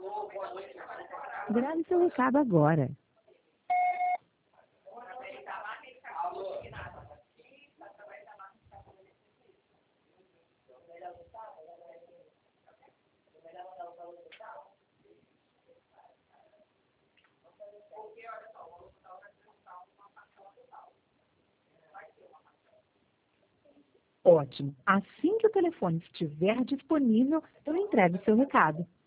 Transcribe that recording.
Grave seu recado agora. Ótimo. Assim que o telefone estiver disponível, eu entrego o seu recado.